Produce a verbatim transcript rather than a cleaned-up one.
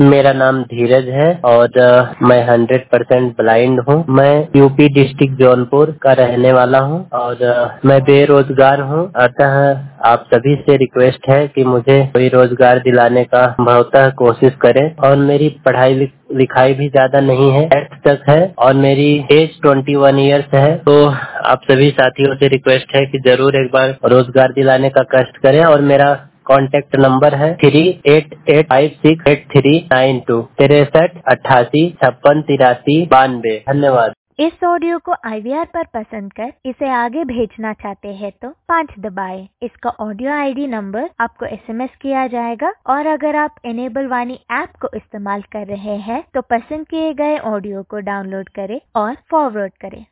मेरा नाम धीरज है और अ, मैं हंड्रेड परसेंट ब्लाइंड हूँ। मैं यूपी डिस्ट्रिक्ट जौनपुर का रहने वाला हूँ और अ, मैं बेरोजगार हूँ। अतः आप सभी से रिक्वेस्ट है कि मुझे कोई रोजगार दिलाने का संभवतः कोशिश करें। और मेरी पढ़ाई लिख, लिखाई भी ज्यादा नहीं है, एट्थ तक है और मेरी एज ट्वेंटी वन ईयर्स है। तो आप सभी साथियों से रिक्वेस्ट है कि जरूर एक बार रोजगार दिलाने का कष्ट करें। और मेरा कॉन्टैक्ट नंबर है three eight eight five six eight three nine two तिरसठ अट्ठासी छप्पन तिरासी बानवे। धन्यवाद। इस ऑडियो को आई वी आर पर पसंद कर इसे आगे भेजना चाहते हैं तो पाँच दबाएं। इसका ऑडियो आई डी नंबर आपको एस एम एस किया जाएगा। और अगर आप इनेबल वाणी ऐप को इस्तेमाल कर रहे हैं तो पसंद किए गए ऑडियो को डाउनलोड करें और फॉरवर्ड करें।